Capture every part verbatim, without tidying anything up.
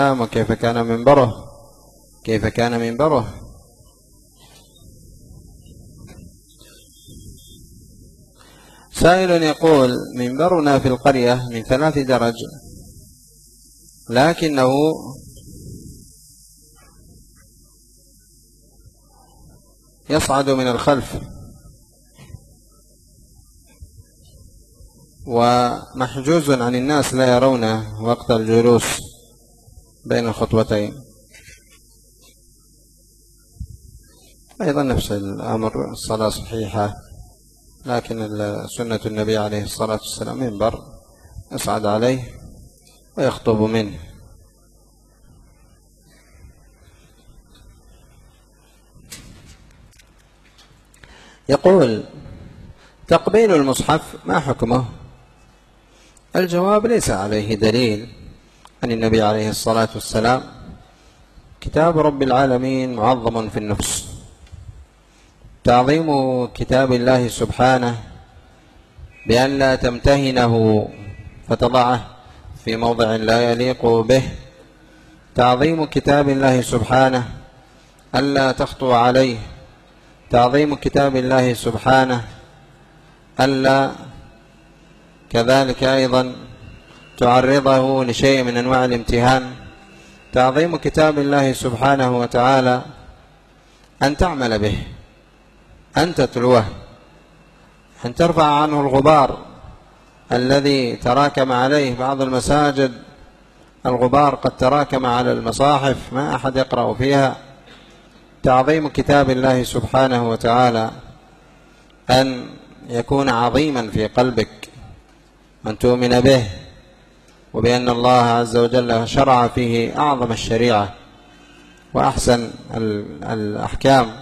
وكيف كان منبره كيف كان منبره سائل يقول: منبرنا في القرية من ثلاث درج، لكنه يصعد من الخلف ومحجوز عن الناس لا يرونه وقت الجلوس بين الخطوتين. أيضا نفس الأمر، الصلاة صحيحة، لكن سنة النبي عليه الصلاة والسلام منبر يصعد عليه ويخطب منه. يقول: تقبيل المصحف ما حكمه؟ الجواب: ليس عليه دليل عن النبي عليه الصلاة والسلام. كتاب رب العالمين معظم في النفس. تعظيم كتاب الله سبحانه بأن لا تمتهنه فتضعه في موضع لا يليق به. تعظيم كتاب الله سبحانه ألا تخطو عليه. تعظيم كتاب الله سبحانه ألا كذلك أيضا تعرضه لشيء من أنواع الامتهان. تعظيم كتاب الله سبحانه وتعالى أن تعمل به، أن تتلوه، أن ترفع عنه الغبار الذي تراكم عليه. بعض المساجد الغبار قد تراكم على المصاحف، ما أحد يقرأ فيها. تعظيم كتاب الله سبحانه وتعالى أن يكون عظيما في قلبك، أن تؤمن به وبأن الله عز وجل شرع فيه أعظم الشريعة وأحسن الأحكام.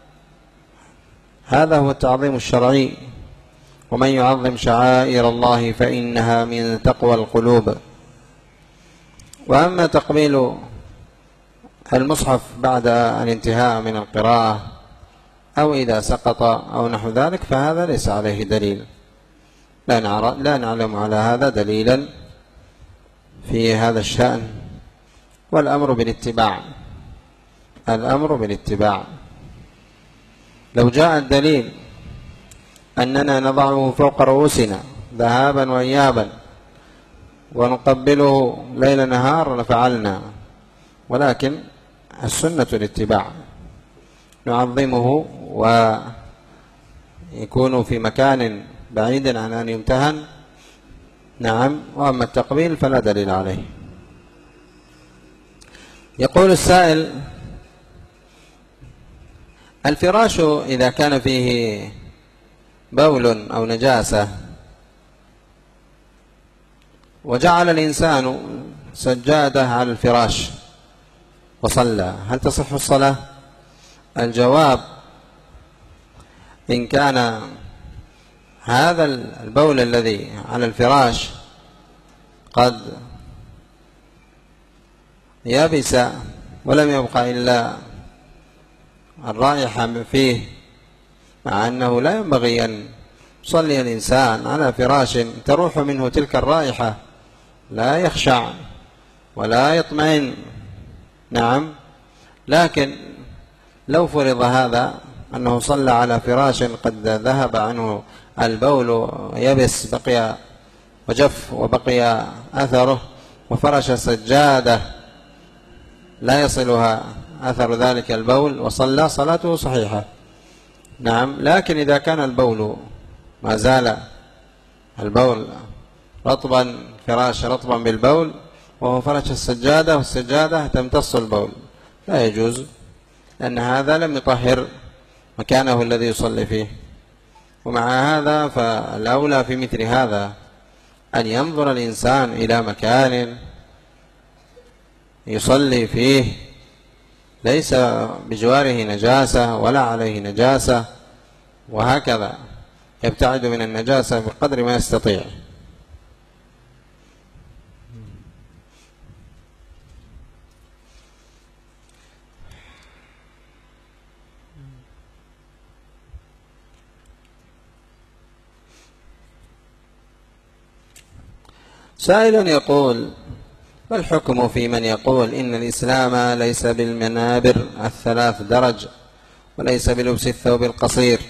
هذا هو التعظيم الشرعي. ومن يعظم شعائر الله فإنها من تقوى القلوب. وأما تقبيل المصحف بعد الانتهاء من القراءة أو إذا سقط أو نحو ذلك فهذا ليس عليه دليل، لا نعلم على هذا دليلا في هذا الشأن. والأمر بالاتباع، الأمر بالاتباع. لو جاء الدليل أننا نضعه فوق رؤوسنا ذهابا وإيابا ونقبله ليل نهار لفعلنا، ولكن السنة الاتباع، نعظمه ويكون في مكان بعيد عن أن يمتهن. نعم. وأما التقبيل فلا دليل عليه. يقول السائل: الفراش إذا كان فيه بول أو نجاسة وجعل الإنسان سجادة على الفراش وصلى، هل تصح الصلاة؟ الجواب: إن كان هذا البول الذي على الفراش قد يبس ولم يبقى إلا الرائحة فيه، مع أنه لا ينبغي أن يصلي الإنسان على فراش تروح منه تلك الرائحة، لا يخشع ولا يطمئن. نعم. لكن لو فرض هذا أنه صلى على فراش قد ذهب عنه البول يبس بقي وجف وبقي أثره، وفرش سجادة لا يصلها أثر ذلك البول وصلى، صلاته صحيحة. نعم. لكن إذا كان البول ما زال البول رطبا، فراش رطبا بالبول، وهو فرش السجادة والسجادة تمتص البول، لا يجوز، لأن هذا لم يطهر مكانه الذي يصلي فيه. ومع هذا فالأولى في مثل هذا أن ينظر الإنسان إلى مكان يصلي فيه ليس بجواره نجاسة ولا عليه نجاسة، وهكذا يبتعد من النجاسة بقدر ما يستطيع. سائل يقول: والحكم في من يقول إن الإسلام ليس بالمنابر الثلاث درج وليس بلبس الثوب القصير.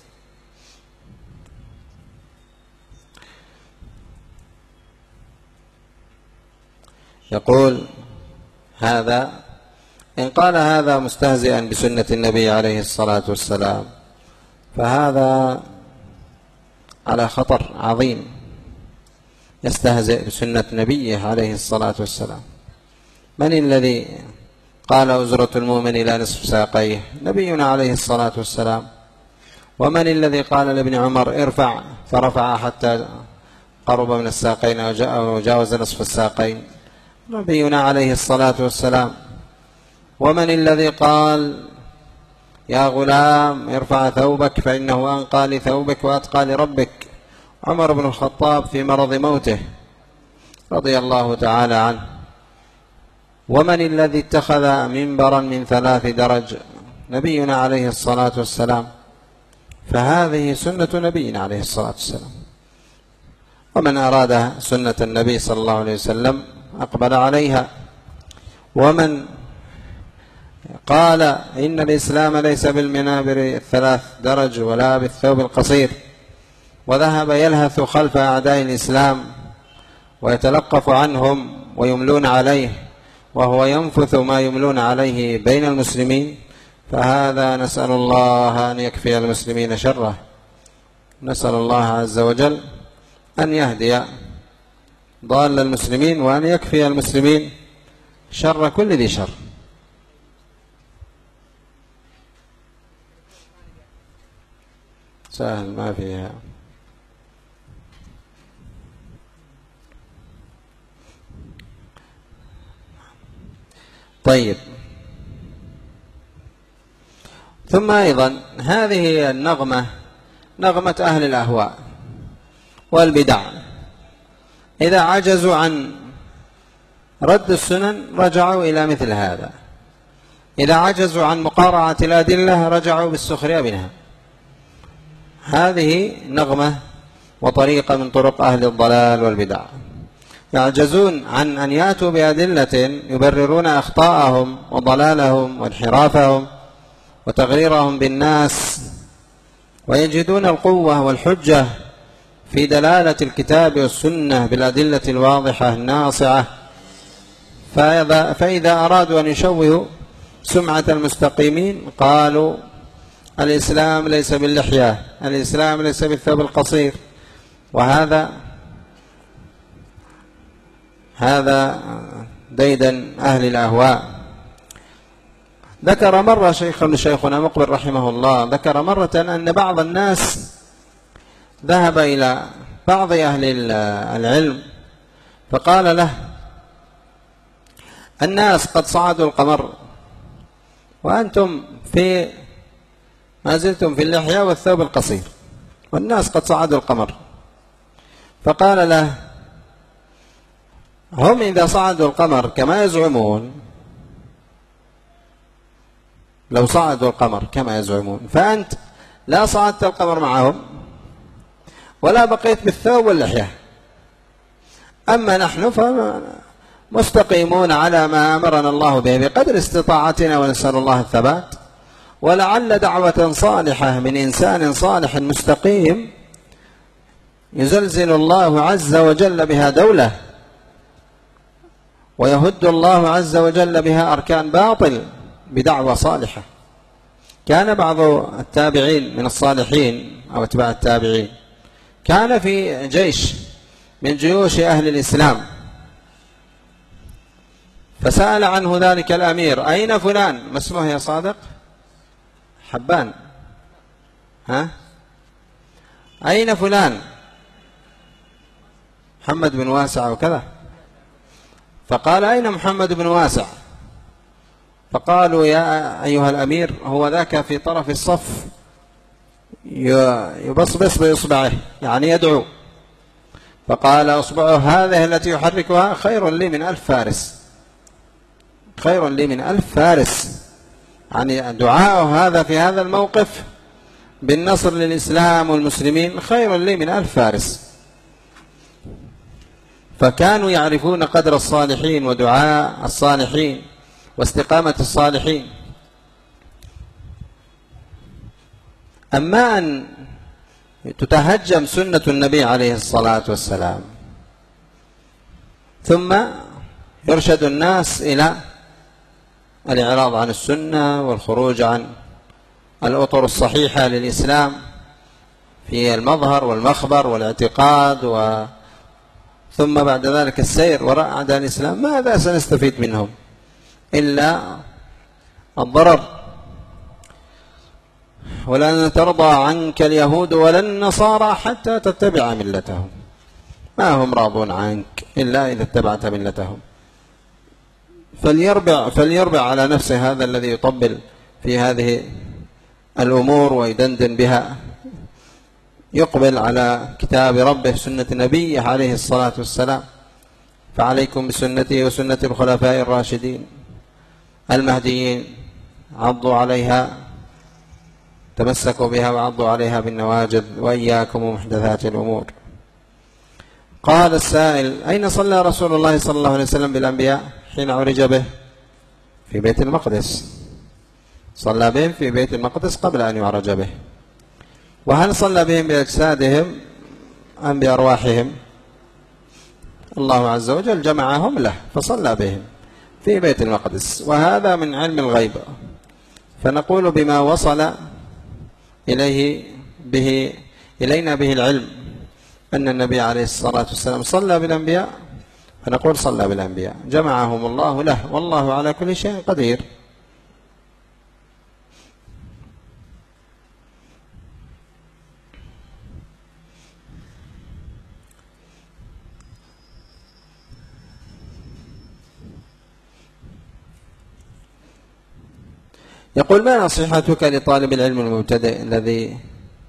يقول هذا إن قال هذا مستهزئا بسنة النبي عليه الصلاة والسلام فهذا على خطر عظيم، يستهزئ بسنة نبيه عليه الصلاة والسلام. من الذي قال أزرة المؤمن إلى نصف ساقيه؟ نبينا عليه الصلاة والسلام. ومن الذي قال لابن عمر ارفع فرفع حتى قرب من الساقين وجاوز نصف الساقين؟ نبينا عليه الصلاة والسلام. ومن الذي قال يا غلام ارفع ثوبك فإنه أنقى لثوبك وأتقى لربك؟ عمر بن الخطاب في مرض موته رضي الله تعالى عنه. ومن الذي اتخذ منبرا من ثلاث درج؟ نبينا عليه الصلاة والسلام. فهذه سنة نبينا عليه الصلاة والسلام. ومن أراد سنة النبي صلى الله عليه وسلم أقبل عليها. ومن قال إن الإسلام ليس بالمنابر الثلاث درج ولا بالثوب القصير وذهب يلهث خلف أعداء الإسلام ويتلقف عنهم ويملون عليه وهو ينفث ما يملون عليه بين المسلمين، فهذا نسأل الله أن يكفي المسلمين شره. نسأل الله عز وجل أن يهدي ضال المسلمين وأن يكفي المسلمين شر كل ذي شر. سهل ما فيها. طيب، ثم أيضا هذه النغمة نغمة أهل الأهواء والبدع، إذا عجزوا عن رد السنن رجعوا إلى مثل هذا، إذا عجزوا عن مقارعة الأدلة رجعوا بالسخرية منها. هذه نغمة وطريقة من طرق أهل الضلال والبدع، يعجزون عن أن يأتوا بأدلة يبررون أخطاءهم وضلالهم وانحرافهم وتغريرهم بالناس، ويجدون القوة والحجة في دلالة الكتاب والسنة بالأدلة الواضحة الناصعة. فإذا, فإذا أرادوا أن يشوهوا سمعة المستقيمين قالوا الإسلام ليس باللحية، الإسلام ليس بالثوب القصير. وهذا هذا ديدن أهل الأهواء. ذكر مرة شيخ شيخنا مقبل رحمه الله، ذكر مرة أن بعض الناس ذهب إلى بعض أهل العلم فقال له الناس قد صعدوا القمر وأنتم في ما زلتم في اللحية والثوب القصير، والناس قد صعدوا القمر. فقال له هم إذا صعدوا القمر كما يزعمون، لو صعدوا القمر كما يزعمون فأنت لا صعدت القمر معهم ولا بقيت بالثوب واللحية، أما نحن فمستقيمون على ما أمرنا الله به بقدر استطاعتنا، ونسأل الله الثبات. ولعل دعوة صالحة من إنسان صالح مستقيم يزلزل الله عز وجل بها دولة، ويهد الله عز وجل بها أركان باطل بدعوة صالحة. كان بعض التابعين من الصالحين أو اتباع التابعين كان في جيش من جيوش أهل الإسلام، فسأل عنه ذلك الأمير أين فلان؟ ما اسمه يا صادق؟ حبان. ها؟ أين فلان؟ محمد بن واسع وكذا. فقال أين محمد بن واسع؟ فقالوا يا أيها الأمير هو ذاك في طرف الصف يبصبص بإصبعه يعني يدعو. فقال أصبعه هذه التي يحركها خير لي من ألف فارس، خير لي من ألف فارس، يعني دعاءه هذا في هذا الموقف بالنصر للإسلام والمسلمين خير لي من ألف فارس. فكانوا يعرفون قدر الصالحين ودعاء الصالحين واستقامة الصالحين. أما أن تتهجم سنة النبي عليه الصلاة والسلام ثم يرشد الناس إلى الإعراض عن السنة والخروج عن الأطر الصحيحة للإسلام في المظهر والمخبر والاعتقاد و... ثم بعد ذلك السير وراء أعداء الإسلام، ماذا سنستفيد منهم إلا الضرر. ولن ترضى عنك اليهود ولا النصارى حتى تتبع ملتهم، ما هم راضون عنك إلا إذا اتبعت ملتهم. فليربع, فليربع على نفسه هذا الذي يطبل في هذه الأمور ويدندن بها، يقبل على كتاب ربه سنة نبيه عليه الصلاة والسلام. فعليكم بسنته وسنة الخلفاء الراشدين المهديين، عضوا عليها، تمسكوا بها وعضوا عليها بالنواجذ، وإياكم ومحدثات الأمور. قال السائل: أين صلى رسول الله صلى الله عليه وسلم بالأنبياء حين عرج به؟ في بيت المقدس، صلى بهم في بيت المقدس قبل أن يعرج به. وهل صلى بهم بأجسادهم أم بأرواحهم؟ الله عز وجل جمعهم له فصلى بهم في بيت المقدس، وهذا من علم الغيب. فنقول بما وصل إليه به إلينا به العلم أن النبي عليه الصلاة والسلام صلى بالأنبياء، فنقول صلى بالأنبياء، جمعهم الله له، والله على كل شيء قدير. يقول: ما نصيحتك لطالب العلم المبتدئ الذي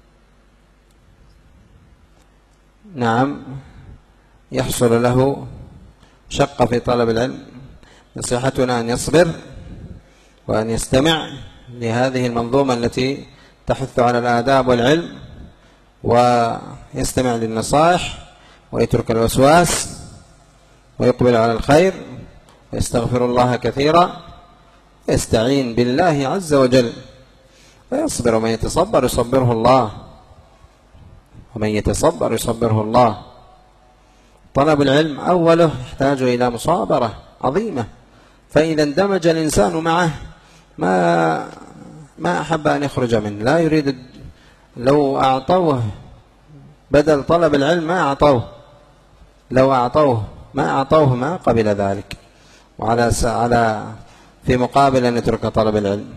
نعم يحصل له شقة في طلب العلم؟ نصيحتنا أن يصبر وأن يستمع لهذه المنظومة التي تحث على الآداب والعلم، ويستمع للنصائح ويترك الوسواس ويقبل على الخير ويستغفر الله كثيرا، يستعين بالله عز وجل ويصبر. ومن يتصبر يصبره الله، ومن يتصبر يصبره الله. طلب العلم أوله يحتاج إلى مصابرة عظيمة، فإذا اندمج الإنسان معه ما ما أحب أن يخرج منه، لا يريد. لو أعطوه بدل طلب العلم ما أعطوه، لو أعطوه ما أعطوه ما قبل ذلك، وعلى على في مقابل أن يترك طلب العلم.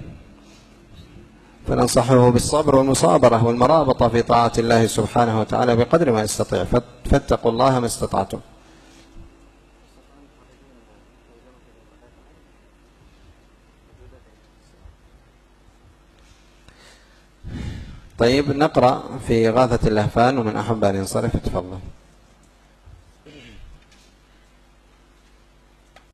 فننصحه بالصبر والمصابرة والمرابطة في طاعة الله سبحانه وتعالى بقدر ما يستطيع، فاتقوا الله ما استطعتم. طيب، نقرأ في إغاثة اللهفان، ومن أحب أن ينصرف تفضل.